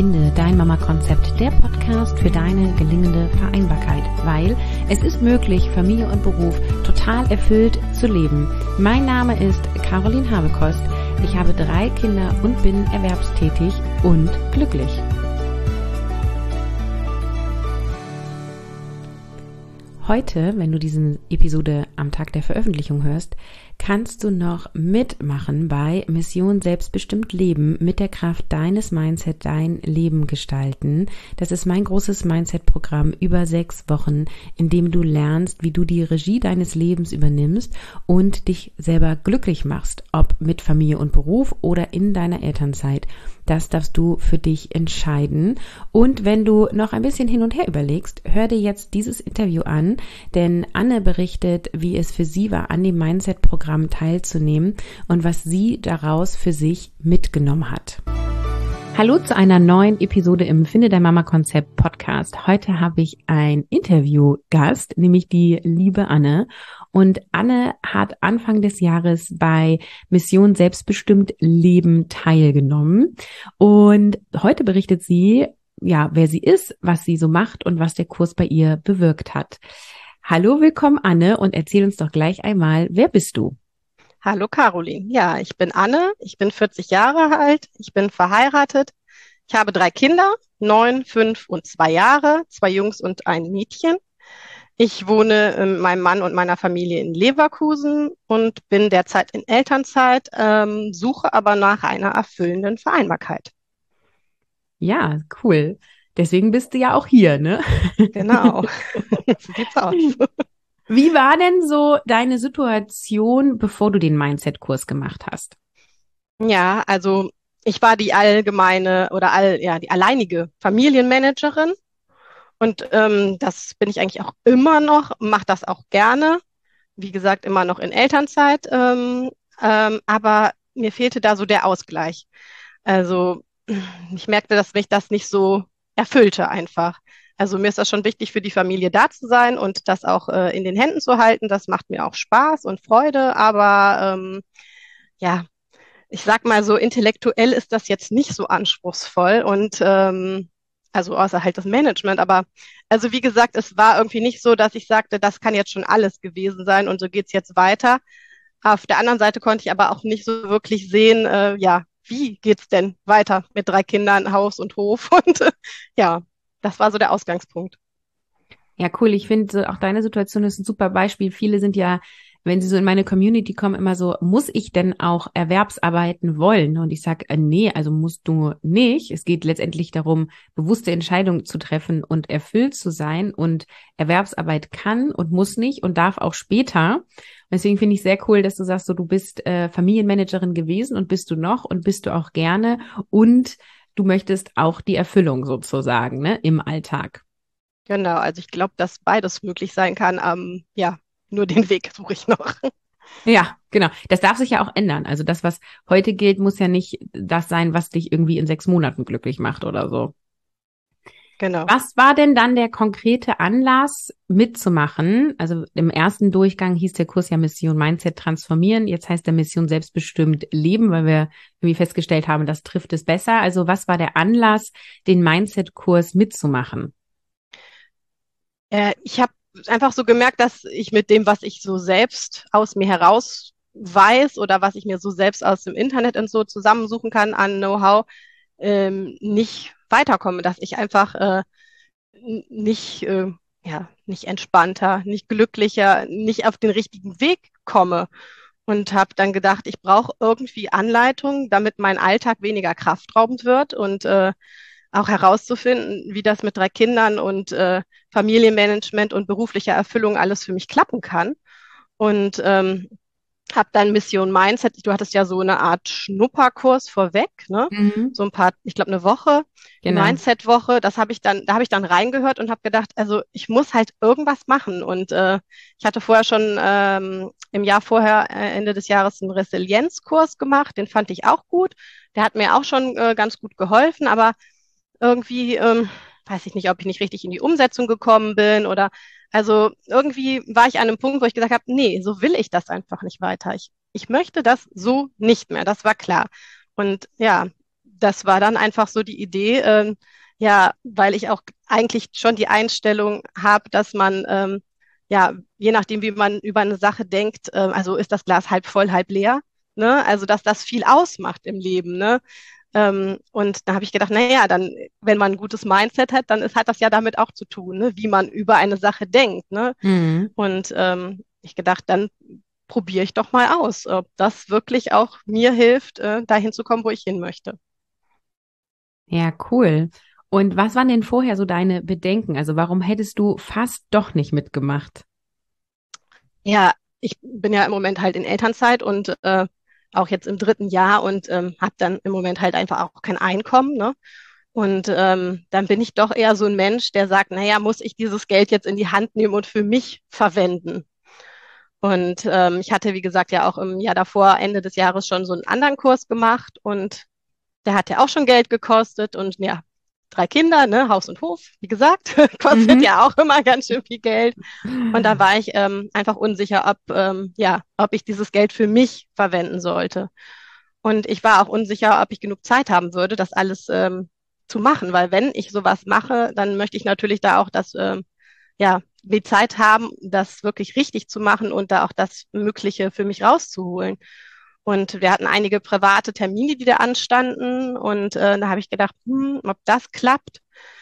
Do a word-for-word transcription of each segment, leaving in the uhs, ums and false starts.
Finde dein Mama-Konzept, der Podcast für deine gelingende Vereinbarkeit, weil es ist möglich, Familie und Beruf total erfüllt zu leben. Mein Name ist Caroline Habekost. Ich habe drei Kinder und bin erwerbstätig und glücklich. Heute, wenn du diese Episode am Tag der Veröffentlichung hörst, kannst du noch mitmachen bei Mission Selbstbestimmt Leben mit der Kraft deines Mindset dein Leben gestalten. Das ist mein großes Mindset-Programm über sechs Wochen, in dem du lernst, wie du die Regie deines Lebens übernimmst und dich selber glücklich machst, ob mit Familie und Beruf oder in deiner Elternzeit. Das darfst du für dich entscheiden. Und wenn du noch ein bisschen hin und her überlegst, hör dir jetzt dieses Interview an, denn Anne berichtet, wie es für sie war, an dem Mindset-Programm teilzunehmen und was sie daraus für sich mitgenommen hat. Hallo zu einer neuen Episode im Finde dein Mama-Konzept Podcast. Heute habe ich ein Interviewgast, nämlich die liebe Anne. Und Anne hat Anfang des Jahres bei Mission Selbstbestimmt Leben teilgenommen. Und heute berichtet sie, ja, wer sie ist, was sie so macht und was der Kurs bei ihr bewirkt hat. Hallo, willkommen Anne und erzähl uns doch gleich einmal, wer bist du? Hallo Caroline, ja, ich bin Anne, ich bin vierzig Jahre alt, ich bin verheiratet, ich habe drei Kinder, neun, fünf und zwei Jahre, zwei Jungs und ein Mädchen. Ich wohne mit meinem Mann und meiner Familie in Leverkusen und bin derzeit in Elternzeit, ähm, suche aber nach einer erfüllenden Vereinbarkeit. Ja, cool. Deswegen bist du ja auch hier, ne? Genau, so sieht's aus. Wie war denn so deine Situation, bevor du den Mindset-Kurs gemacht hast? Ja, also ich war die allgemeine oder all, ja, die alleinige Familienmanagerin. Und ähm, das bin ich eigentlich auch immer noch, mache das auch gerne. Wie gesagt, immer noch in Elternzeit. Ähm, ähm, aber mir fehlte da so der Ausgleich. Also ich merkte, dass mich das nicht so erfüllte einfach. Also mir ist das schon wichtig, für die Familie da zu sein und das auch äh, in den Händen zu halten. Das macht mir auch Spaß und Freude. Aber ähm, ja, ich sag mal so, intellektuell ist das jetzt nicht so anspruchsvoll und ähm, also außer halt das Management, aber also wie gesagt, es war irgendwie nicht so, dass ich sagte, das kann jetzt schon alles gewesen sein und so geht's jetzt weiter. Auf der anderen Seite konnte ich aber auch nicht so wirklich sehen, äh, ja, wie geht's denn weiter mit drei Kindern, Haus und Hof und äh, ja, das war so der Ausgangspunkt. Ja, cool. Ich finde, auch deine Situation ist ein super Beispiel. Viele sind ja, wenn sie so in meine Community kommen, immer so, muss ich denn auch Erwerbsarbeiten wollen? Und ich sage, äh, nee, also musst du nicht. Es geht letztendlich darum, bewusste Entscheidungen zu treffen und erfüllt zu sein. Und Erwerbsarbeit kann und muss nicht und darf auch später. Und deswegen finde ich sehr cool, dass du sagst, so du bist äh, Familienmanagerin gewesen und bist du noch und bist du auch gerne. Und du möchtest auch die Erfüllung sozusagen, ne, im Alltag. Genau, also ich glaube, dass beides möglich sein kann. Ähm, ja, nur den Weg suche ich noch. Ja, genau. Das darf sich ja auch ändern. Also das, was heute gilt, muss ja nicht das sein, was dich irgendwie in sechs Monaten glücklich macht oder so. Genau. Was war denn dann der konkrete Anlass, mitzumachen? Also im ersten Durchgang hieß der Kurs ja Mission Mindset transformieren. Jetzt heißt der Mission Selbstbestimmt Leben, weil wir irgendwie festgestellt haben, das trifft es besser. Also was war der Anlass, den Mindset-Kurs mitzumachen? Äh, ich habe einfach so gemerkt, dass ich mit dem, was ich so selbst aus mir heraus weiß oder was ich mir so selbst aus dem Internet und so zusammensuchen kann an Know-how, ähm, nicht weiterkomme, dass ich einfach äh, nicht, äh, ja, nicht entspannter, nicht glücklicher, nicht auf den richtigen Weg komme. Und habe dann gedacht, ich brauche irgendwie Anleitung, damit mein Alltag weniger kraftraubend wird und äh, auch herauszufinden, wie das mit drei Kindern und äh, Familienmanagement und beruflicher Erfüllung alles für mich klappen kann. Und ähm, habe dann Mission Mindset, du hattest ja so eine Art Schnupperkurs vorweg, ne? Mhm. So ein paar, ich glaube eine Woche, die Genau. Mindset-Woche, das habe ich dann, da habe ich dann reingehört und habe gedacht, also ich muss halt irgendwas machen. Und äh, ich hatte vorher schon ähm, im Jahr vorher, äh, Ende des Jahres, einen Resilienzkurs gemacht, den fand ich auch gut. Der hat mir auch schon äh, ganz gut geholfen, aber irgendwie, ähm, weiß ich nicht, ob ich nicht richtig in die Umsetzung gekommen bin oder also irgendwie war ich an einem Punkt, wo ich gesagt habe, nee, so will ich das einfach nicht weiter. Ich, ich möchte das so nicht mehr, das war klar. Und ja, das war dann einfach so die Idee, ähm, ja, weil ich auch eigentlich schon die Einstellung habe, dass man, ähm, ja, je nachdem, wie man über eine Sache denkt, ähm, also ist das Glas halb voll, halb leer, ne? Also, dass das viel ausmacht im Leben, ne? Ähm, und da habe ich gedacht, naja, dann, wenn man ein gutes Mindset hat, dann ist, hat das ja damit auch zu tun, ne? Wie man über eine Sache denkt, ne? Mhm. Und ähm, ich gedacht, dann probiere ich doch mal aus, ob das wirklich auch mir hilft, äh, dahin zu kommen, wo ich hin möchte. Ja, cool. Und was waren denn vorher so deine Bedenken? Also warum hättest du fast doch nicht mitgemacht? Ja, ich bin ja im Moment halt in Elternzeit und äh, auch jetzt im dritten Jahr und ähm, habe dann im Moment halt einfach auch kein Einkommen, ne? Und ähm, dann bin ich doch eher so ein Mensch, der sagt, naja, muss ich dieses Geld jetzt in die Hand nehmen und für mich verwenden? Und ähm, ich hatte, wie gesagt, ja auch im Jahr davor, Ende des Jahres, schon so einen anderen Kurs gemacht und der hat ja auch schon Geld gekostet und ja, drei Kinder, ne, Haus und Hof, wie gesagt, kostet Mhm. ja auch immer ganz schön viel Geld. Und da war ich ähm, einfach unsicher, ob, ähm, ja, ob ich dieses Geld für mich verwenden sollte. Und ich war auch unsicher, ob ich genug Zeit haben würde, das alles ähm, zu machen, weil wenn ich sowas mache, dann möchte ich natürlich da auch das, ähm, ja, die Zeit haben, das wirklich richtig zu machen und da auch das Mögliche für mich rauszuholen. Und wir hatten einige private Termine, die da anstanden. Und äh, da habe ich gedacht, hm, ob das klappt.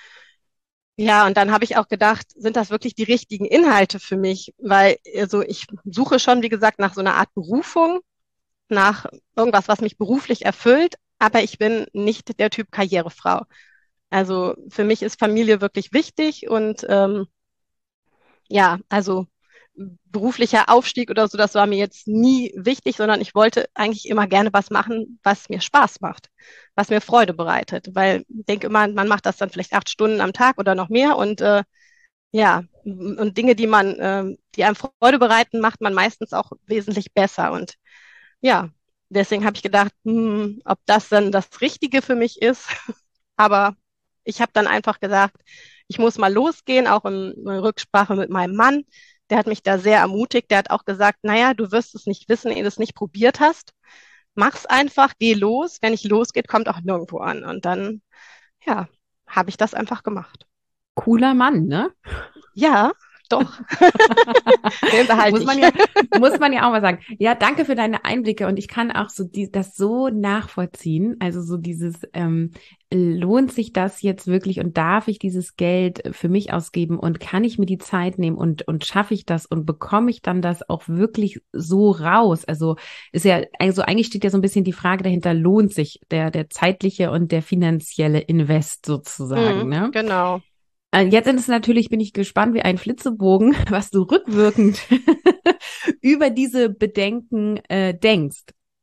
Ja, und dann habe ich auch gedacht, sind das wirklich die richtigen Inhalte für mich? Weil also ich suche schon, wie gesagt, nach so einer Art Berufung, nach irgendwas, was mich beruflich erfüllt. Aber ich bin nicht der Typ Karrierefrau. Also für mich ist Familie wirklich wichtig und ähm, ja, also beruflicher Aufstieg oder so, das war mir jetzt nie wichtig, sondern ich wollte eigentlich immer gerne was machen, was mir Spaß macht, was mir Freude bereitet, weil ich denke immer, man macht das dann vielleicht acht Stunden am Tag oder noch mehr und äh, ja, und Dinge, die man, äh, die einem Freude bereiten, macht man meistens auch wesentlich besser und ja, deswegen habe ich gedacht, hm, ob das dann das Richtige für mich ist, aber ich habe dann einfach gesagt, ich muss mal losgehen, auch in, in Rücksprache mit meinem Mann. Der hat mich da sehr ermutigt. Der hat auch gesagt, naja, du wirst es nicht wissen, ehe du es nicht probiert hast. Mach's einfach, geh los. Wenn nicht losgeht, kommt auch nirgendwo an. Und dann, ja, habe ich das einfach gemacht. Cooler Mann, ne? Ja, doch. Den behalte Muss man ich. ja, muss man ja auch mal sagen. Ja, danke für deine Einblicke und ich kann auch so die, das so nachvollziehen. Also so dieses, ähm, lohnt sich das jetzt wirklich und darf ich dieses Geld für mich ausgeben und kann ich mir die Zeit nehmen und, und schaffe ich das und bekomme ich dann das auch wirklich so raus? Also ist ja, also eigentlich steht ja so ein bisschen die Frage dahinter, lohnt sich der, der zeitliche und der finanzielle Invest sozusagen, Mhm, ne? genau. Äh, Jetzt ist es natürlich, bin ich gespannt wie ein Flitzebogen, was du rückwirkend über diese Bedenken äh, denkst.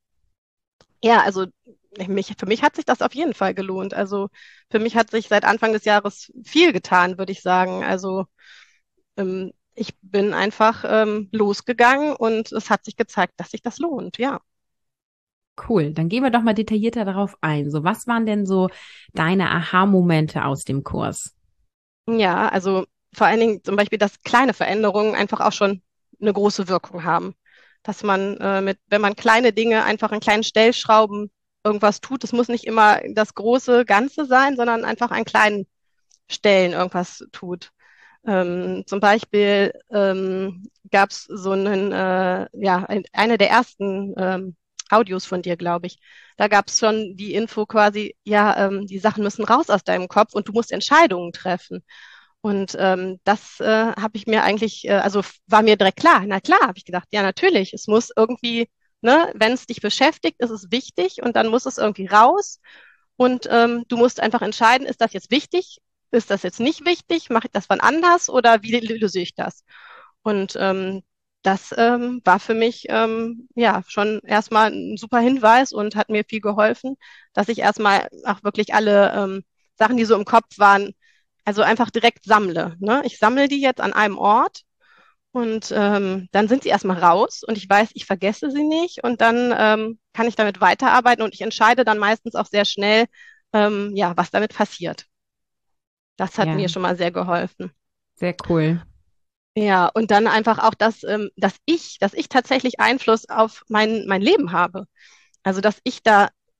Ja, also mich, für mich hat sich das auf jeden Fall gelohnt. Also für mich hat sich seit Anfang des Jahres viel getan, würde ich sagen. Also ähm, ich bin einfach ähm, losgegangen und es hat sich gezeigt, dass sich das lohnt, ja. Cool, dann gehen wir doch mal detaillierter darauf ein. So, was waren denn so deine Aha-Momente aus dem Kurs? Ja, also vor allen Dingen zum Beispiel, dass kleine Veränderungen einfach auch schon eine große Wirkung haben. Dass man äh, mit, wenn man kleine Dinge einfach an kleinen Stellschrauben irgendwas tut, es muss nicht immer das große Ganze sein, sondern einfach an kleinen Stellen irgendwas tut. Ähm, zum Beispiel ähm, gab es so einen, äh, ja, ein, eine der ersten ähm, Audios von dir, glaube ich. Da gab es schon die Info quasi, ja, ähm, die Sachen müssen raus aus deinem Kopf und du musst Entscheidungen treffen. Und ähm, das äh, habe ich mir eigentlich, äh, also war mir direkt klar. Na klar, habe ich gedacht, ja, natürlich, es muss irgendwie, ne, wenn es dich beschäftigt, ist es wichtig und dann muss es irgendwie raus. Und ähm, du musst einfach entscheiden, ist das jetzt wichtig? Ist das jetzt nicht wichtig? Mache ich das wann anders oder wie löse ich das? Und ähm, das ähm, war für mich ähm, ja schon erstmal ein super Hinweis und hat mir viel geholfen, dass ich erstmal auch wirklich alle ähm, Sachen, die so im Kopf waren, also einfach direkt sammle. Ne? Ich sammle die jetzt an einem Ort und ähm, dann sind sie erstmal raus und ich weiß, ich vergesse sie nicht und dann ähm, kann ich damit weiterarbeiten und ich entscheide dann meistens auch sehr schnell, ähm, ja, was damit passiert. Das hat mir Ja, schon mal sehr geholfen. sehr cool. Ja, und dann einfach auch, dass, ähm, dass ich, dass ich tatsächlich Einfluss auf mein, mein Leben habe. Also, dass ich da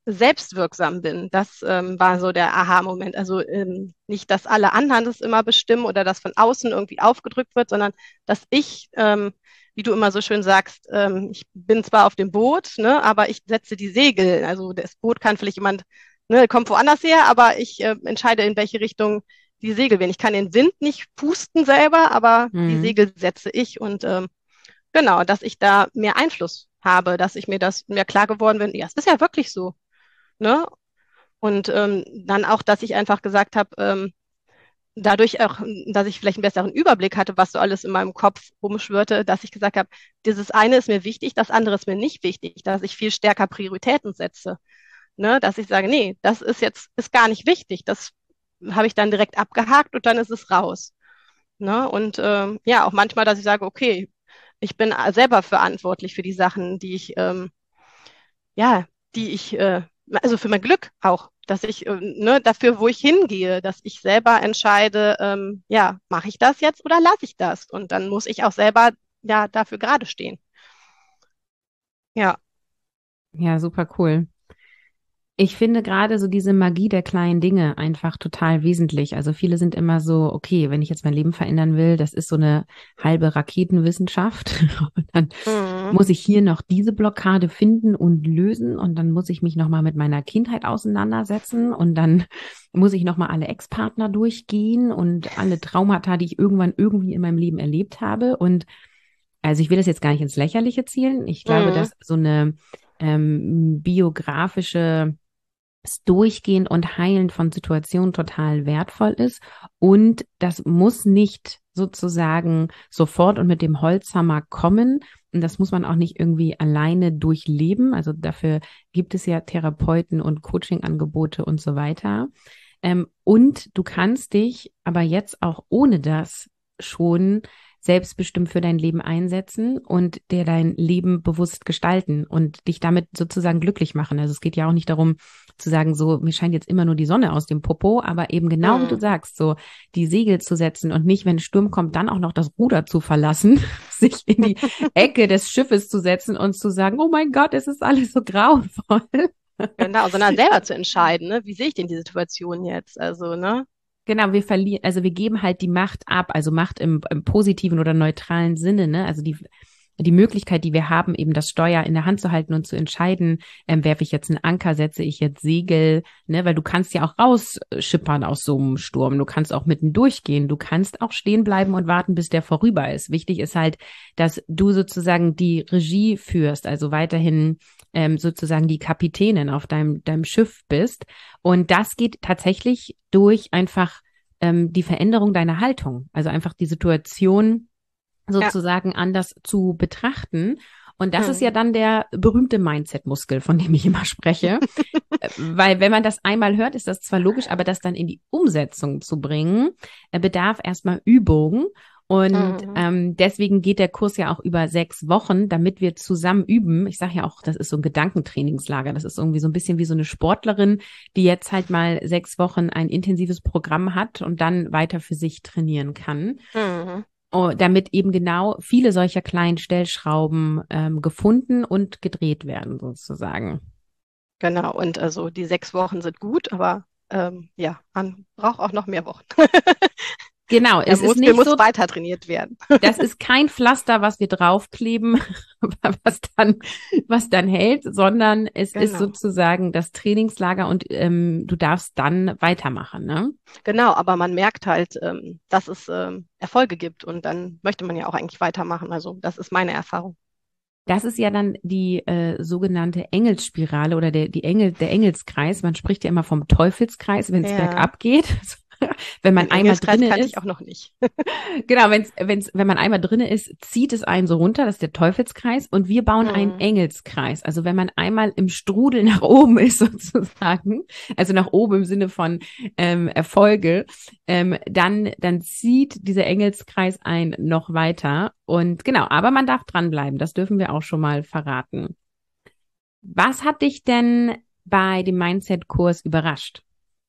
selbstwirksam bin. Das ähm, war so der Aha-Moment. Also ähm, nicht, dass alle anderen das immer bestimmen oder dass von außen irgendwie aufgedrückt wird, sondern dass ich, ähm, wie du immer so schön sagst, ähm, ich bin zwar auf dem Boot, ne, aber ich setze die Segel. Also das Boot kann vielleicht jemand, ne, kommt woanders her, aber ich äh, entscheide, in welche Richtung die Segel wehen. Ich kann den Wind nicht pusten selber, aber die Mhm. Segel setze ich und ähm, genau, dass ich da mehr Einfluss habe, dass ich mir das mir klar geworden bin, ja, es ist ja wirklich so. Ne? Und ähm, dann auch, dass ich einfach gesagt habe, ähm, dadurch auch, dass ich vielleicht einen besseren Überblick hatte, was so alles in meinem Kopf rumschwirrte, dass ich gesagt habe, dieses eine ist mir wichtig, das andere ist mir nicht wichtig, dass ich viel stärker Prioritäten setze. Ne? Dass ich sage, nee, das ist jetzt ist gar nicht wichtig. Das habe ich dann direkt abgehakt und dann ist es raus. Ne? Und ähm, ja, auch manchmal, dass ich sage, okay, ich bin selber verantwortlich für die Sachen, die ich ähm, ja, die ich, äh, also für mein Glück auch, dass ich, äh, ne, dafür, wo ich hingehe, dass ich selber entscheide, ähm, ja, mache ich das jetzt oder lasse ich das? Und dann muss ich auch selber ja dafür gerade stehen. Ja. Ja, super cool. Ich finde gerade so diese Magie der kleinen Dinge einfach total wesentlich. Also viele sind immer so, okay, wenn ich jetzt mein Leben verändern will, das ist so eine halbe Raketenwissenschaft. Und dann Mhm. muss ich hier noch diese Blockade finden und lösen und dann muss ich mich nochmal mit meiner Kindheit auseinandersetzen und dann muss ich nochmal alle Ex-Partner durchgehen und alle Traumata, die ich irgendwann irgendwie in meinem Leben erlebt habe. Und also ich will das jetzt gar nicht ins Lächerliche zielen. Ich glaube, Mhm. dass so eine ähm, biografische das Durchgehen und Heilen von Situationen total wertvoll ist. Und das muss nicht sozusagen sofort und mit dem Holzhammer kommen. Und das muss man auch nicht irgendwie alleine durchleben. Also dafür gibt es ja Therapeuten und Coachingangebote und so weiter. Ähm, und du kannst dich aber jetzt auch ohne das schon selbstbestimmt für dein Leben einsetzen und dir dein Leben bewusst gestalten und dich damit sozusagen glücklich machen. Also es geht ja auch nicht darum zu sagen, so, mir scheint jetzt immer nur die Sonne aus dem Popo, aber eben genau wie du Mhm. sagst, so die Segel zu setzen und nicht, wenn Sturm kommt, dann auch noch das Ruder zu verlassen, sich in die Ecke des Schiffes zu setzen und zu sagen, oh mein Gott, es ist alles so grauenvoll. Genau, sondern selber zu entscheiden, ne? Wie sehe ich denn die Situation jetzt? Also, ne? Genau, wir verlieren, also wir geben halt die Macht ab, also Macht im, im positiven oder neutralen Sinne, ne? Also die, die Möglichkeit, die wir haben, eben das Steuer in der Hand zu halten und zu entscheiden, ähm, werfe ich jetzt einen Anker, setze ich jetzt Segel, ne? Weil du kannst ja auch rausschippern aus so einem Sturm, du kannst auch mitten durchgehen, du kannst auch stehen bleiben und warten, bis der vorüber ist. Wichtig ist halt, dass du sozusagen die Regie führst, also weiterhin ähm, sozusagen die Kapitänin auf deinem, deinem Schiff bist. Und das geht tatsächlich durch einfach ähm, die Veränderung deiner Haltung, also einfach die Situation Ja. sozusagen anders zu betrachten. Und das ist ja Mhm. dann der berühmte Mindset-Muskel, von dem ich immer spreche. Äh, Weil wenn man das einmal hört, ist das zwar logisch, aber das dann in die Umsetzung zu bringen, äh, bedarf erstmal Übung. Und Mhm. ähm, deswegen geht der Kurs ja auch über sechs Wochen, damit wir zusammen üben. Ich sage ja auch, das ist so ein Gedankentrainingslager. Das ist irgendwie so ein bisschen wie so eine Sportlerin, die jetzt halt mal sechs Wochen ein intensives Programm hat und dann weiter für sich trainieren kann. Mhm. Oh, damit eben genau viele solcher kleinen Stellschrauben ähm, gefunden und gedreht werden, sozusagen. Genau. Und also die sechs Wochen sind gut, aber ähm, ja, man braucht auch noch mehr Wochen. Genau, Der es ist Muskel nicht muss so, weiter trainiert werden. das ist kein Pflaster, was wir draufkleben, was dann, was dann hält, sondern es ist Genau. sozusagen das Trainingslager und ähm, du darfst dann weitermachen, ne? Genau, aber man merkt halt, ähm, dass es ähm, Erfolge gibt und dann möchte man ja auch eigentlich weitermachen. Also das ist meine Erfahrung. Das ist ja dann die äh, sogenannte Engelsspirale oder der, die Engel, der Engelskreis. Man spricht ja immer vom Teufelskreis, wenn es Ja, bergab geht. Wenn man den einmal Engelskreis drinne kannte ich ist, auch noch nicht. genau, wenn's, wenn's, wenn man einmal drinne ist, zieht es einen so runter, das ist der Teufelskreis, und wir bauen einen Hm. Engelskreis. Also wenn man einmal im Strudel nach oben ist sozusagen, also nach oben im Sinne von ähm, Erfolge, ähm, dann, dann zieht dieser Engelskreis einen noch weiter. Und genau, aber man darf dranbleiben, das dürfen wir auch schon mal verraten. Was hat dich denn bei dem Mindset-Kurs überrascht?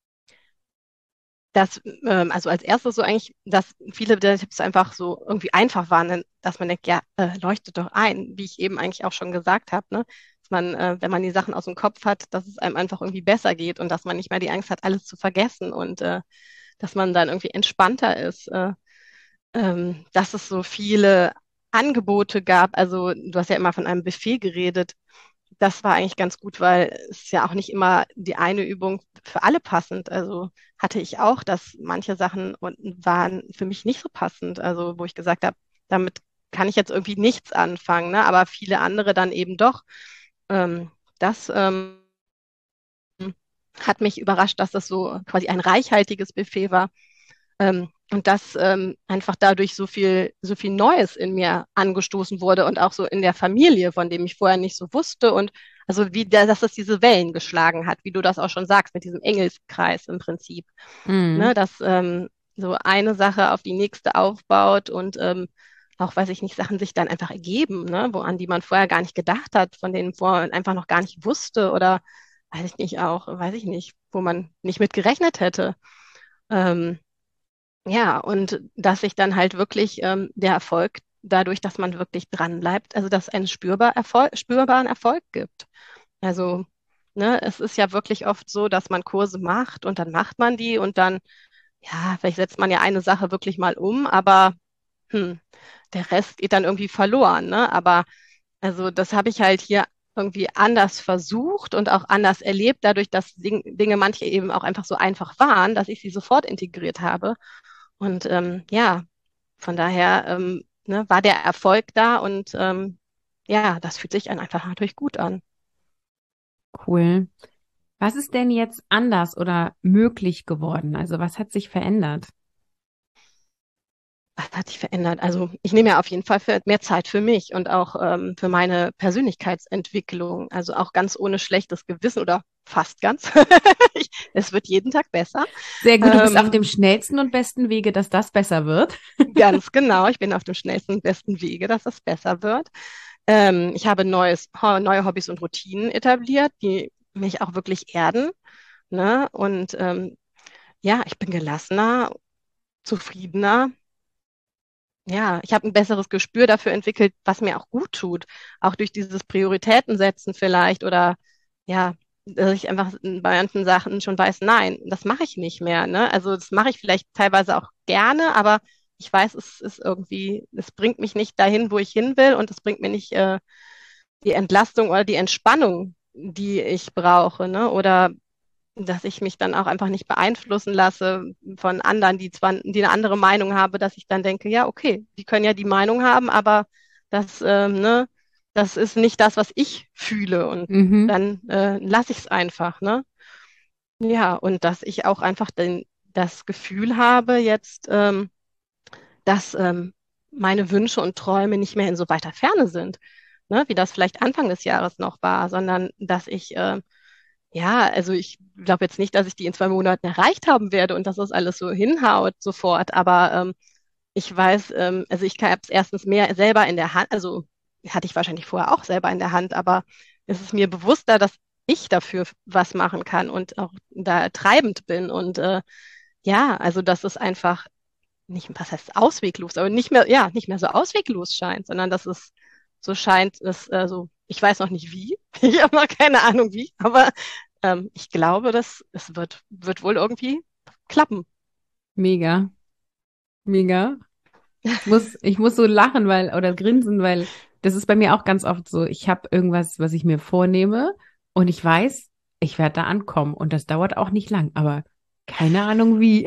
Das, ähm, also als erstes so eigentlich, dass viele der Tipps einfach so irgendwie einfach waren, dass man denkt, ja, äh, leuchtet doch ein, wie ich eben eigentlich auch schon gesagt habe, ne? man, äh, wenn man die Sachen aus dem Kopf hat, dass es einem einfach irgendwie besser geht und dass man nicht mehr die Angst hat, alles zu vergessen und äh, dass man dann irgendwie entspannter ist. Äh, ähm, dass es so viele Angebote gab. Also du hast ja immer von einem Buffet geredet. Das war eigentlich ganz gut, weil es ist ja auch nicht immer die eine Übung für alle passend. Also hatte ich auch, dass manche Sachen waren für mich nicht so passend. Also wo ich gesagt habe, damit kann ich jetzt irgendwie nichts anfangen, ne? Aber viele andere dann eben doch. Ähm, das ähm, hat mich überrascht, dass das so quasi ein reichhaltiges Buffet war. Ähm, und dass ähm, einfach dadurch so viel, so viel Neues in mir angestoßen wurde und auch so in der Familie, von dem ich vorher nicht so wusste. Und also wie der, dass das diese Wellen geschlagen hat, wie du das auch schon sagst, mit diesem Engelskreis im Prinzip. Mhm. Ne, dass ähm, so eine Sache auf die nächste aufbaut und ähm, auch, weiß ich nicht, Sachen sich dann einfach ergeben, ne, wo an die man vorher gar nicht gedacht hat, von denen vorher einfach noch gar nicht wusste oder weiß ich nicht auch, weiß ich nicht, wo man nicht mit gerechnet hätte. Ähm, ja, und dass sich dann halt wirklich ähm, der Erfolg dadurch, dass man wirklich dran bleibt, also dass es einen spürbar Erfolg, spürbaren Erfolg gibt. Also, ne, es ist ja wirklich oft so, dass man Kurse macht und dann macht man die und dann, ja, vielleicht setzt man ja eine Sache wirklich mal um, aber hm, der Rest geht dann irgendwie verloren, ne? Aber also das habe ich halt hier irgendwie anders versucht und auch anders erlebt, dadurch, dass Ding, Dinge manche eben auch einfach so einfach waren, dass ich sie sofort integriert habe. Und ähm, ja, von daher ähm, ne, war der Erfolg da und ähm, ja, das fühlt sich dann einfach natürlich gut an. Cool. Was ist denn jetzt anders oder möglich geworden? Also was hat sich verändert? Was hat sich verändert? Also ich nehme ja auf jeden Fall für, mehr Zeit für mich und auch ähm, für meine Persönlichkeitsentwicklung. Also auch ganz ohne schlechtes Gewissen oder fast ganz. Ich, es wird jeden Tag besser. Sehr gut, du bist auf Ähm, dem schnellsten und besten Wege, dass das besser wird. Ganz genau. Ich bin auf dem schnellsten und besten Wege, dass es besser wird. Ähm, ich habe neues, ho- neue Hobbys und Routinen etabliert, die mich auch wirklich erden. Ne? Und ähm, ja, ich bin gelassener, zufriedener. Ja, ich habe ein besseres Gespür dafür entwickelt, was mir auch gut tut. Auch durch dieses Prioritäten setzen vielleicht oder ja, dass ich einfach bei manchen Sachen schon weiß, nein, das mache ich nicht mehr. Ne? Also das mache ich vielleicht teilweise auch gerne, aber ich weiß, es ist irgendwie, es bringt mich nicht dahin, wo ich hin will und es bringt mir nicht äh, die Entlastung oder die Entspannung, die ich brauche. Ne? Oder dass ich mich dann auch einfach nicht beeinflussen lasse von anderen, die zwar, die eine andere Meinung haben, dass ich dann denke, ja, okay, die können ja die Meinung haben, aber das, ähm, ne, das ist nicht das, was ich fühle und Mhm. dann äh, lasse ich es einfach, ne? Ja, und dass ich auch einfach den, das Gefühl habe jetzt, ähm, dass ähm, meine Wünsche und Träume nicht mehr in so weiter Ferne sind, ne, wie das vielleicht Anfang des Jahres noch war, sondern dass ich äh, ja, also ich glaube jetzt nicht, dass ich die in zwei Monaten erreicht haben werde und dass das alles so hinhaut sofort, aber ähm, ich weiß, ähm, also ich habe es erstens mehr selber in der Hand, also hatte ich wahrscheinlich vorher auch selber in der Hand, aber es ist mir bewusster, dass ich dafür was machen kann und auch da treibend bin und äh, ja, also dass es einfach nicht, was heißt ausweglos, aber nicht mehr, ja, nicht mehr so ausweglos scheint, sondern dass es so scheint, dass, also, ich weiß noch nicht wie, ich habe noch keine Ahnung wie, aber ähm, ich glaube, dass es wird, wird wohl irgendwie klappen. Mega, mega. Ich muss, ich muss so lachen, weil, oder grinsen, weil das ist bei mir auch ganz oft so. Ich habe irgendwas, was ich mir vornehme und ich weiß, ich werde da ankommen und das dauert auch nicht lang, aber keine Ahnung wie.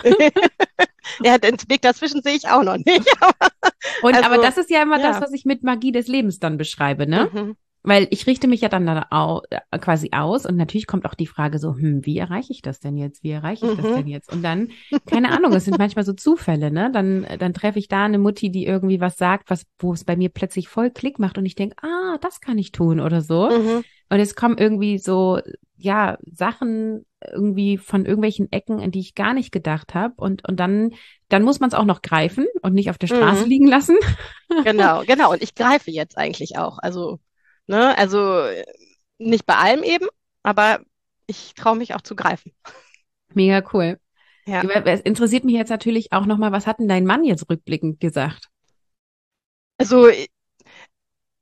Ja, den Weg dazwischen sehe ich auch noch nicht. Aber, Und aber also, das ist ja immer das, ja. was ich mit Magie des Lebens dann beschreibe, ne? Mhm. Weil ich richte mich ja dann da au, äh, quasi aus und natürlich kommt auch die Frage so, hm, wie erreiche ich das denn jetzt? Wie erreiche ich das Mhm. denn jetzt? Und dann, keine Ahnung, es sind manchmal so Zufälle, ne? Dann, dann treffe ich da eine Mutti, die irgendwie was sagt, was, wo es bei mir plötzlich voll Klick macht und ich denke, ah, das kann ich tun oder so. Mhm. Und es kommen irgendwie so, ja, Sachen irgendwie von irgendwelchen Ecken, in die ich gar nicht gedacht habe. Und, und dann, dann muss man es auch noch greifen und nicht auf der Straße Mhm. liegen lassen. Genau, genau. Und ich greife jetzt eigentlich auch. Also, ne, also äh, nicht bei allem eben, aber ich traue mich auch zu greifen. Mega cool. Ja. Es interessiert mich jetzt natürlich auch nochmal, was hat denn dein Mann jetzt rückblickend gesagt? Also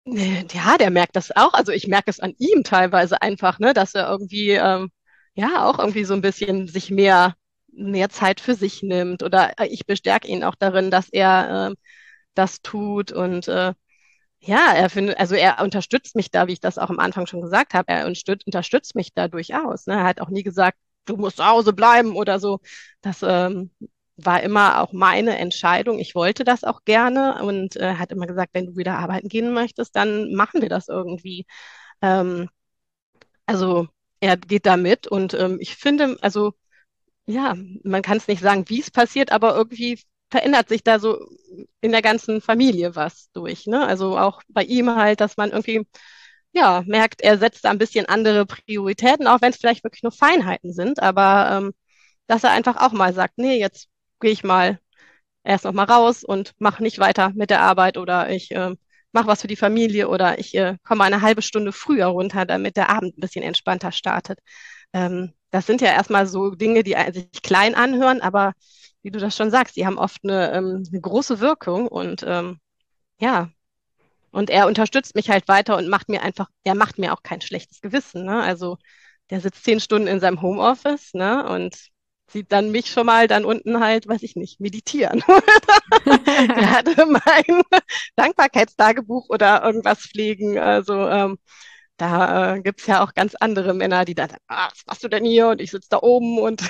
Ja, der merkt das auch. Also ich merke es an ihm teilweise einfach, ne, dass er irgendwie, ähm, ja, auch irgendwie so ein bisschen sich mehr, mehr Zeit für sich nimmt. Oder äh, ich bestärke ihn auch darin, dass er ähm, das tut. Und äh, ja, er findet, also er unterstützt mich da, wie ich das auch am Anfang schon gesagt habe. Er unterstützt, unterstützt mich da durchaus. Ne? Er hat auch nie gesagt, du musst zu Hause bleiben oder so. Das ähm, war immer auch meine Entscheidung. Ich wollte das auch gerne und äh, hat immer gesagt, wenn du wieder arbeiten gehen möchtest, dann machen wir das irgendwie. Ähm, also er geht da mit und ähm, ich finde, also ja, man kann es nicht sagen, wie es passiert, aber irgendwie verändert sich da so in der ganzen Familie was durch, ne? Also auch bei ihm halt, dass man irgendwie, ja, merkt, er setzt da ein bisschen andere Prioritäten, auch wenn es vielleicht wirklich nur Feinheiten sind, aber ähm, dass er einfach auch mal sagt, nee, jetzt gehe ich mal erst noch mal raus und mache nicht weiter mit der Arbeit oder ich äh, mache was für die Familie oder ich äh, komme eine halbe Stunde früher runter, damit der Abend ein bisschen entspannter startet. Ähm, das sind ja erstmal so Dinge, die sich klein anhören, aber wie du das schon sagst, die haben oft eine, ähm, eine große Wirkung und ähm, ja, und er unterstützt mich halt weiter und macht mir einfach, er macht mir auch kein schlechtes Gewissen, ne? Also der sitzt zehn Stunden in seinem Homeoffice, ne? Und sieht dann mich schon mal dann unten halt, weiß ich nicht, meditieren. Gerade mein Dankbarkeitstagebuch oder irgendwas pflegen. Also ähm, da äh, gibt's ja auch ganz andere Männer, die dann sagen, ah, was machst du denn hier? Und ich sitze da oben und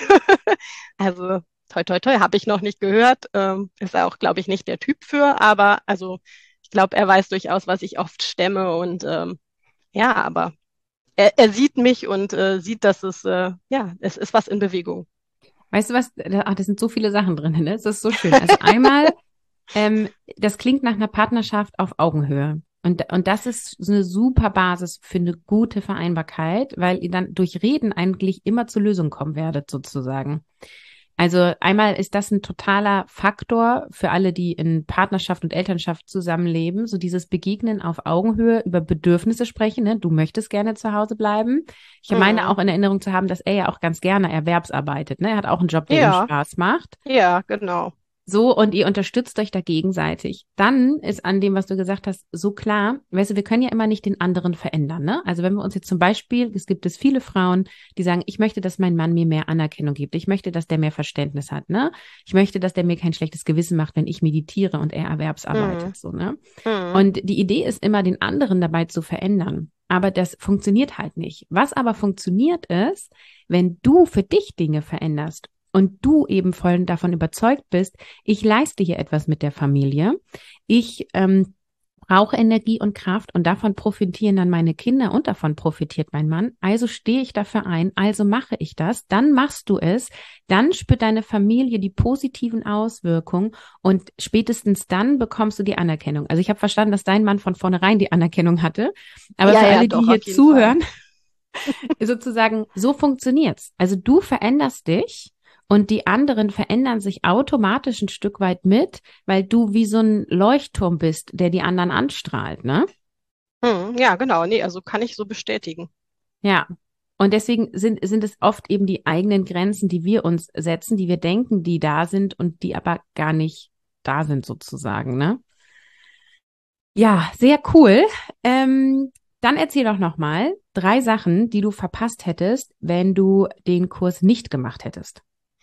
also toi toi toi, habe ich noch nicht gehört. Ähm, ist er auch, glaube ich, nicht der Typ für, aber also ich glaube, er weiß durchaus, was ich oft stemme und ähm, ja, aber er, er sieht mich und äh, sieht, dass es, äh, ja, es ist was in Bewegung. Weißt du was? Da, ach, da sind so viele Sachen drin, ne? Es ist so schön. Also einmal, ähm, das klingt nach einer Partnerschaft auf Augenhöhe. Und, und das ist so eine super Basis für eine gute Vereinbarkeit, weil ihr dann durch Reden eigentlich immer zur Lösung kommen werdet, sozusagen. Also einmal ist das ein totaler Faktor für alle, die in Partnerschaft und Elternschaft zusammenleben, so dieses Begegnen auf Augenhöhe, über Bedürfnisse sprechen, ne? Du möchtest gerne zu Hause bleiben. Ich meine Mhm. auch in Erinnerung zu haben, dass er ja auch ganz gerne erwerbsarbeitet, ne? Er hat auch einen Job, der ihm Ja, Spaß macht. ja, genau. So, und ihr unterstützt euch da gegenseitig. Dann ist an dem, was du gesagt hast, so klar, weißt du, wir können ja immer nicht den anderen verändern, ne? Also wenn wir uns jetzt zum Beispiel, es gibt es viele Frauen, die sagen, ich möchte, dass mein Mann mir mehr Anerkennung gibt. Ich möchte, dass der mehr Verständnis hat, ne? Ich möchte, dass der mir kein schlechtes Gewissen macht, wenn ich meditiere und er Mhm. erwerbsarbeitet, so, ne? Mhm. Und die Idee ist immer, den anderen dabei zu verändern. Aber das funktioniert halt nicht. Was aber funktioniert ist, wenn du für dich Dinge veränderst und du eben voll davon überzeugt bist, ich leiste hier etwas mit der Familie, ich ähm, brauche Energie und Kraft und davon profitieren dann meine Kinder und davon profitiert mein Mann. Also stehe ich dafür ein, also mache ich das, dann machst du es, dann spürt deine Familie die positiven Auswirkungen und spätestens dann bekommst du die Anerkennung. Also ich habe verstanden, dass dein Mann von vornherein die Anerkennung hatte, aber Ja, für ja, alle, die doch, auf hier jeden Fall. zuhören, sozusagen, so funktioniert's. Also du veränderst dich und die anderen verändern sich automatisch ein Stück weit mit, weil du wie so ein Leuchtturm bist, der die anderen anstrahlt, ne? Mhm. Ja, genau. Nee, also kann ich so bestätigen. Ja. Und deswegen sind, sind es oft eben die eigenen Grenzen, die wir uns setzen, die wir denken, die da sind und die aber gar nicht da sind sozusagen, ne? Ja, sehr cool. Ähm, dann erzähl doch noch mal drei Sachen, die du verpasst hättest, wenn du den Kurs nicht gemacht hättest.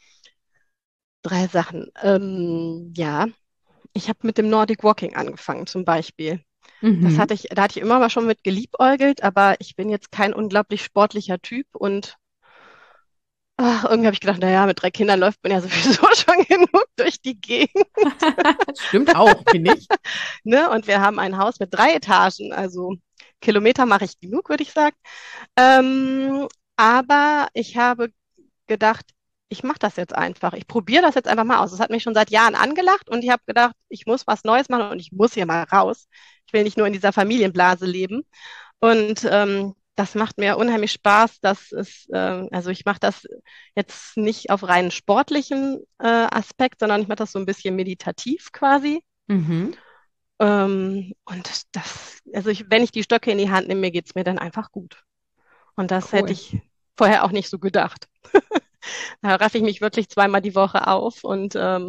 Drei Sachen. Ähm, ja, ich habe mit dem Nordic Walking angefangen zum Beispiel. Das Mhm. hatte ich, da hatte ich immer mal schon mit geliebäugelt, aber ich bin jetzt kein unglaublich sportlicher Typ und ach, irgendwie habe ich gedacht, naja, mit drei Kindern läuft man ja sowieso schon genug durch die Gegend, Stimmt auch, finde ich. ne? Und wir haben ein Haus mit drei Etagen, also Kilometer mache ich genug, würde ich sagen. Ähm, aber ich habe gedacht, ich mache das jetzt einfach. Ich probiere das jetzt einfach mal aus. Das hat mich schon seit Jahren angelacht und ich habe gedacht, ich muss was Neues machen und ich muss hier mal raus. Ich will nicht nur in dieser Familienblase leben. Und ähm, das macht mir unheimlich Spaß. Das ist, äh, also ich mache das jetzt nicht auf rein sportlichen äh, Aspekt, sondern ich mache das so ein bisschen meditativ quasi. Mhm. Ähm, und das, also ich, wenn ich die Stöcke in die Hand nehme, mir geht's mir dann einfach gut. Und das hätte Cool. ich vorher auch nicht so gedacht. Da raffe ich mich wirklich zweimal die Woche auf und ähm,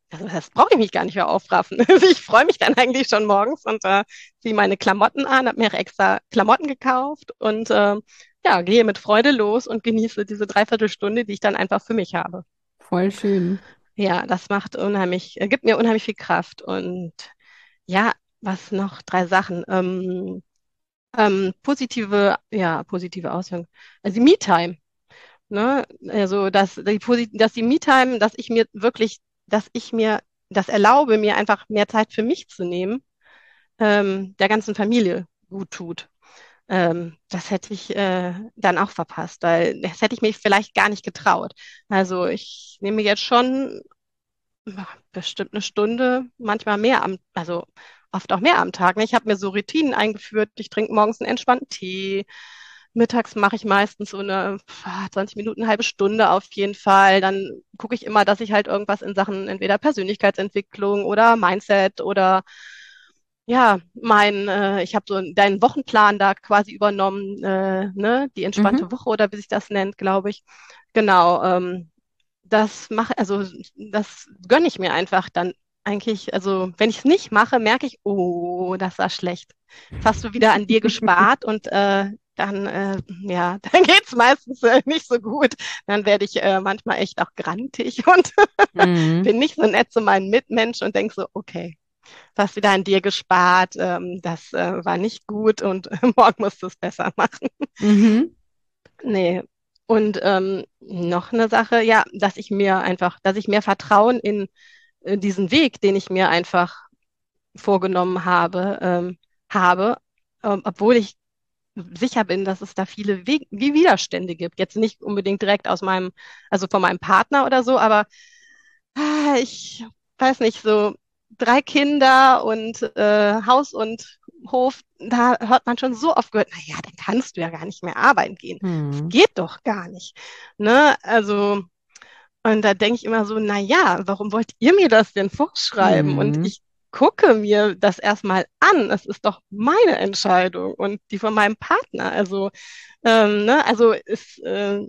also das brauche ich mich gar nicht mehr aufraffen. Also ich freue mich dann eigentlich schon morgens und äh, ziehe meine Klamotten an, habe mir extra Klamotten gekauft und äh, ja, gehe mit Freude los und genieße diese Dreiviertelstunde, die ich dann einfach für mich habe. Voll schön. Ja, das macht unheimlich, äh, gibt mir unheimlich viel Kraft. Und ja, was noch? Drei Sachen. Ähm, ähm, positive, ja, positive Auswirkungen. Also die Me-Time. Ne? Also, dass die, Posi- dass die Me-Time, dass ich mir wirklich, dass ich mir das erlaube, mir einfach mehr Zeit für mich zu nehmen, ähm, der ganzen Familie gut tut. Ähm, das hätte ich äh, dann auch verpasst, weil das hätte ich mir vielleicht gar nicht getraut. Also ich nehme jetzt schon ja, bestimmt eine Stunde, manchmal mehr am, also oft auch mehr am Tag. Ne? Ich habe mir so Routinen eingeführt. Ich trinke morgens einen entspannten Tee. Mittags mache ich meistens so eine ah, zwanzig Minuten, eine halbe Stunde auf jeden Fall. Dann gucke ich immer, dass ich halt irgendwas in Sachen entweder Persönlichkeitsentwicklung oder Mindset oder ja, mein, äh, ich habe so deinen Wochenplan da quasi übernommen, äh, ne, die Mhm. entspannte Woche oder wie sich das nennt, glaube ich. Genau, ähm, das mache, also das gönne ich mir einfach dann eigentlich. Also wenn ich es nicht mache, merke ich, oh, das war schlecht. Jetzt hast du wieder an dir gespart und äh, dann, äh, ja, dann geht's meistens äh, nicht so gut. Dann werde ich äh, manchmal echt auch grantig und Mhm. bin nicht so nett zu meinen Mitmenschen und denke so, okay, du hast wieder an dir gespart, ähm, das äh, war nicht gut und morgen musst du es besser machen. Mhm. Nee. Und ähm, noch eine Sache, ja, dass ich mir einfach, dass ich mehr Vertrauen in äh, diesen Weg, den ich mir einfach vorgenommen habe, ähm, habe, ähm, obwohl ich sicher bin, dass es da viele Weg wie Widerstände gibt. Jetzt nicht unbedingt direkt aus meinem, also von meinem Partner oder so, aber ah, ich weiß nicht, so drei Kinder und äh, Haus und Hof, da hört man schon so oft gehört, naja, dann kannst du ja gar nicht mehr arbeiten gehen. Das Mhm. geht doch gar nicht. Ne? Also, und da denke ich immer so, naja, warum wollt ihr mir das denn vorschreiben? Und Mhm. ich gucke mir das erstmal an. Es ist doch meine Entscheidung und die von meinem Partner. Also, ähm, ne, also ist, äh,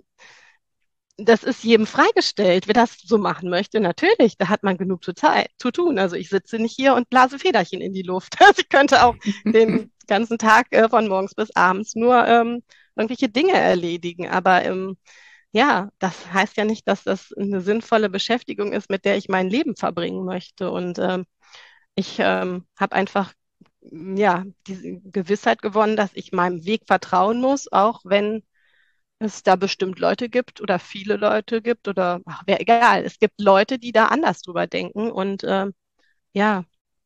das ist jedem freigestellt, wer das so machen möchte. Natürlich, da hat man genug zu, Zeit, zu tun. Also ich sitze nicht hier und blase Federchen in die Luft. Also ich könnte auch den ganzen Tag äh, von morgens bis abends nur ähm, irgendwelche Dinge erledigen. Aber ähm, ja, das heißt ja nicht, dass das eine sinnvolle Beschäftigung ist, mit der ich mein Leben verbringen möchte. Und ähm, ich ähm, habe einfach ja diese Gewissheit gewonnen, dass ich meinem Weg vertrauen muss, auch wenn es da bestimmt Leute gibt oder viele Leute gibt oder ach, wäre egal. Es gibt Leute, die da anders drüber denken und ähm, ja,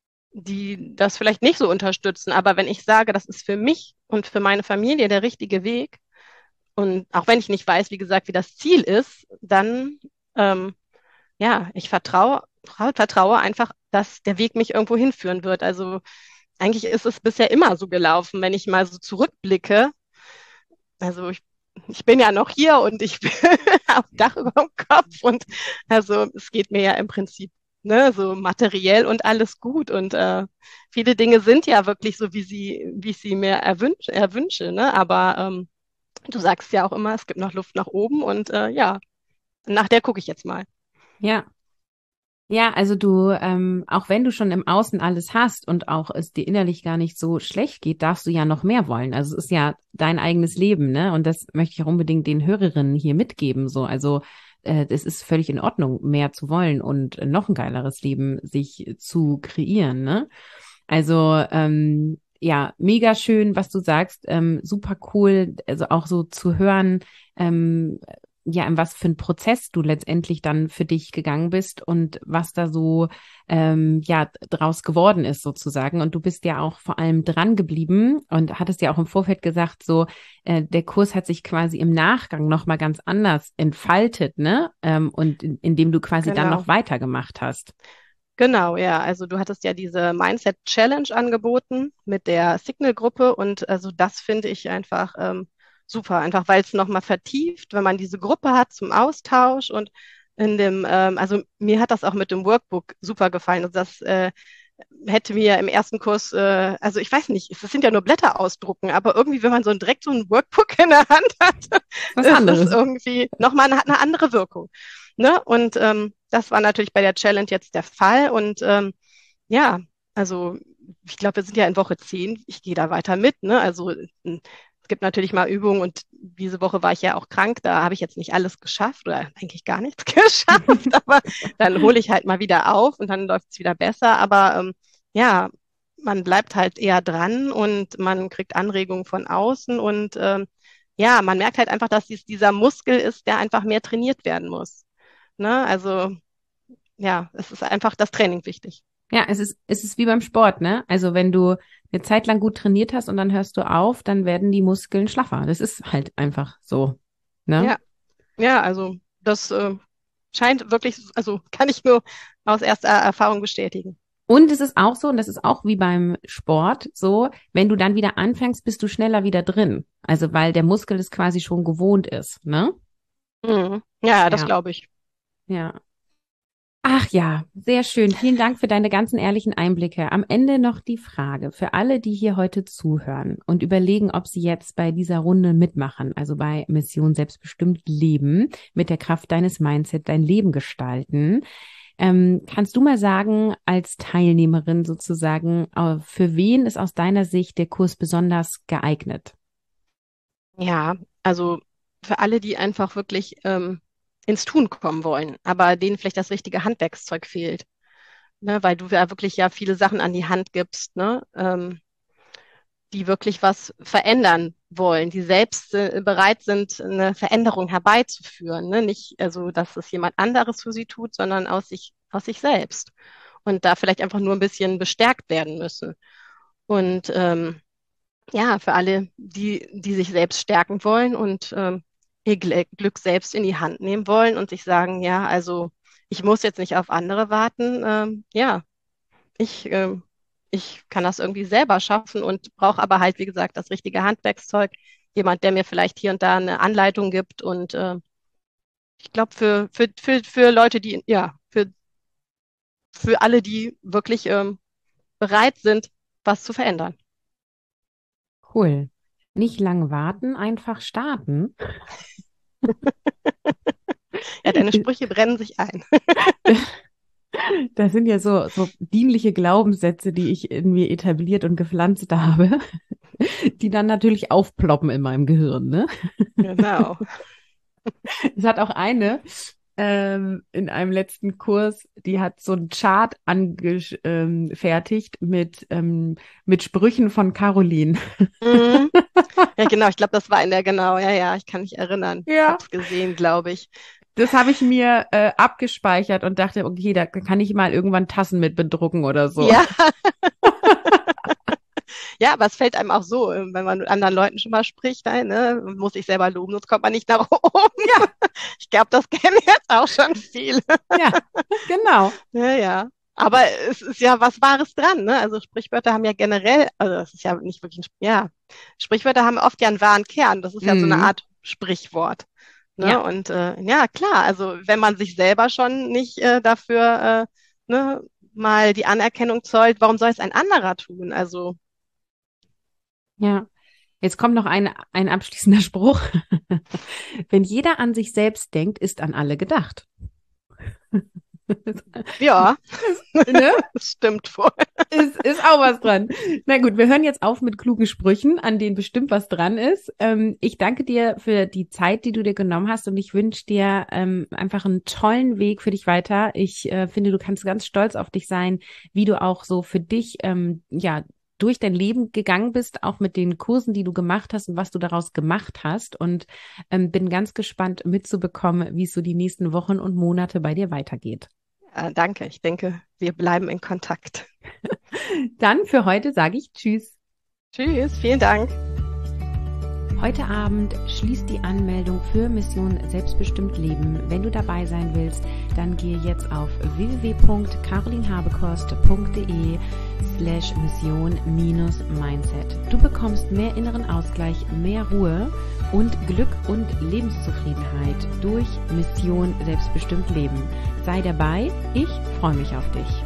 die das vielleicht nicht so unterstützen. Aber wenn ich sage, das ist für mich und für meine Familie der richtige Weg und auch wenn ich nicht weiß, wie gesagt, wie das Ziel ist, dann ähm, ja, ich vertraue, vertraue einfach, dass der Weg mich irgendwo hinführen wird. Also eigentlich ist es bisher immer so gelaufen, wenn ich mal so zurückblicke. Also ich, ich bin ja noch hier und ich bin auf Dach über dem Kopf und also es geht mir ja im Prinzip ne, so materiell und alles gut und äh, viele Dinge sind ja wirklich so, wie sie, wie ich sie mir erwünsch, erwünsche, ne? Aber ähm, du sagst ja auch immer, es gibt noch Luft nach oben und äh, ja, nach der gucke ich jetzt mal. Ja. Ja, also du, ähm, auch wenn du schon im Außen alles hast und auch es dir innerlich gar nicht so schlecht geht, darfst du ja noch mehr wollen. Also es ist ja dein eigenes Leben, ne? Und das möchte ich auch unbedingt den Hörerinnen hier mitgeben. So, also äh, es ist völlig in Ordnung, mehr zu wollen und noch ein geileres Leben sich zu kreieren, ne? Also ähm, ja, mega schön, was du sagst. Ähm, super cool, also auch so zu hören. Ähm, ja, in was für ein Prozess du letztendlich dann für dich gegangen bist und was da so ähm, ja draus geworden ist sozusagen. Und du bist ja auch vor allem dran geblieben und hattest ja auch im Vorfeld gesagt, so äh, der Kurs hat sich quasi im Nachgang noch mal ganz anders entfaltet, ne? Ähm, und in, indem du quasi dann Genau. noch weitergemacht hast. Genau, ja. Also du hattest ja diese Mindset Challenge angeboten mit der Signal-Gruppe und also das finde ich einfach ähm, super, einfach weil es nochmal vertieft, wenn man diese Gruppe hat zum Austausch und in dem, ähm, also mir hat das auch mit dem Workbook super gefallen. Also das äh, hätte mir im ersten Kurs, äh, also ich weiß nicht, es sind ja nur Blätter ausdrucken, aber irgendwie, wenn man so ein, direkt so ein Workbook in der Hand hat, Was ist es anderes. irgendwie nochmal eine, eine andere Wirkung. Ne? Und ähm, das war natürlich bei der Challenge jetzt der Fall. Und ähm, ja, also ich glaube, wir sind ja in Woche zehn. Ich gehe da weiter mit. Ne? Also es gibt natürlich mal Übungen und diese Woche war ich ja auch krank. Da habe ich jetzt nicht alles geschafft oder eigentlich gar nichts geschafft. Aber dann hole ich halt mal wieder auf und dann läuft es wieder besser. Aber ähm, ja, man bleibt halt eher dran und man kriegt Anregungen von außen und ähm, ja, man merkt halt einfach, dass dies, dieser Muskel ist, der einfach mehr trainiert werden muss. Ne? Also ja, es ist einfach das Training wichtig. Ja, es ist, es ist wie beim Sport, ne? Also wenn du eine Zeit lang gut trainiert hast und dann hörst du auf, dann werden die Muskeln schlaffer. Das ist halt einfach so, ne? Ja, ja, also das äh, scheint wirklich, also kann ich nur aus erster Erfahrung bestätigen. Und es ist auch so, und das ist auch wie beim Sport so, wenn du dann wieder anfängst, bist du schneller wieder drin. Also weil der Muskel es quasi schon gewohnt ist, ne? Mhm. Ja, das Ja, glaube ich. ja. Ach ja, sehr schön. Vielen Dank für deine ganzen ehrlichen Einblicke. Am Ende noch die Frage für alle, die hier heute zuhören und überlegen, ob sie jetzt bei dieser Runde mitmachen, also bei Mission Selbstbestimmt Leben, mit der Kraft deines Mindset dein Leben gestalten. Ähm, kannst du mal sagen, als Teilnehmerin sozusagen, äh, für wen ist aus deiner Sicht der Kurs besonders geeignet? Ja, also für alle, die einfach wirklich ähm, ins Tun kommen wollen, aber denen vielleicht das richtige Handwerkszeug fehlt, ne, weil du ja wirklich ja viele Sachen an die Hand gibst, ne, ähm, die wirklich was verändern wollen, die selbst äh, bereit sind, eine Veränderung herbeizuführen, ne, nicht also, dass es jemand anderes für sie tut, sondern aus sich aus sich selbst und da vielleicht einfach nur ein bisschen bestärkt werden müssen. Und ähm, ja, für alle, die, die sich selbst stärken wollen und ähm, ihr Gl Glück selbst in die Hand nehmen wollen und sich sagen, ja, also ich muss jetzt nicht auf andere warten. Ähm, ja, ich, ähm, ich kann das irgendwie selber schaffen und brauche aber halt, wie gesagt, das richtige Handwerkszeug. Jemand, der mir vielleicht hier und da eine Anleitung gibt. Und äh, ich glaube, für, für, für, für Leute, die, ja, für, für alle, die wirklich ähm, bereit sind, was zu verändern. Cool. Nicht lang warten, einfach starten. Ja, deine Sprüche brennen sich ein. Das sind ja so, so dienliche Glaubenssätze, die ich in mir etabliert und gepflanzt habe, die dann natürlich aufploppen in meinem Gehirn, ne? Genau. Es hat auch eine ähm, in einem letzten Kurs, die hat so einen Chart angefertigt mit, ähm, mit Sprüchen von Caroline. Mhm. Ja, genau. Ich glaube, das war in der, genau. Ja, ja, ich kann mich erinnern. Ich Ja. habe es gesehen, glaube ich. Das habe ich mir äh, abgespeichert und dachte, okay, da kann ich mal irgendwann Tassen mit bedrucken oder so. Ja. Ja, aber es fällt einem auch so, wenn man mit anderen Leuten schon mal spricht, ne, muss sich selber loben, sonst kommt man nicht nach oben. Ja. Ich glaube, das kennen jetzt auch schon viele. Ja, genau. Ja, ja. Aber es ist ja was Wahres dran, ne? Also Sprichwörter haben ja generell, also das ist ja nicht wirklich, ein, ja, Sprichwörter haben oft ja einen wahren Kern. Das ist ja so eine Mhm. Art Sprichwort. Ne? Ja. Und äh, ja, klar, also wenn man sich selber schon nicht äh, dafür äh, ne, mal die Anerkennung zollt, warum soll es ein anderer tun? Also, Ja. Jetzt kommt noch ein, ein abschließender Spruch. Wenn jeder an sich selbst denkt, ist an alle gedacht. ja, Ne? das stimmt wohl. Ist, ist auch was dran. Na gut, wir hören jetzt auf mit klugen Sprüchen, an denen bestimmt was dran ist. Ähm, ich danke dir für die Zeit, die du dir genommen hast und ich wünsche dir ähm, einfach einen tollen Weg für dich weiter. Ich äh, finde, du kannst ganz stolz auf dich sein, wie du auch so für dich, ähm, ja, durch dein Leben gegangen bist, auch mit den Kursen, die du gemacht hast und was du daraus gemacht hast und ähm, bin ganz gespannt mitzubekommen, wie es so die nächsten Wochen und Monate bei dir weitergeht. Ja, danke. Ich denke, wir bleiben in Kontakt. Dann für heute sage ich Tschüss. Tschüss, vielen Dank. Heute Abend schließt die Anmeldung für Mission Selbstbestimmt Leben. Wenn du dabei sein willst, dann gehe jetzt auf w w w punkt carolinhabekost punkt de slash mission minus mindset. Du bekommst mehr inneren Ausgleich, mehr Ruhe und Glück und Lebenszufriedenheit durch Mission Selbstbestimmt Leben. Sei dabei, ich freue mich auf dich.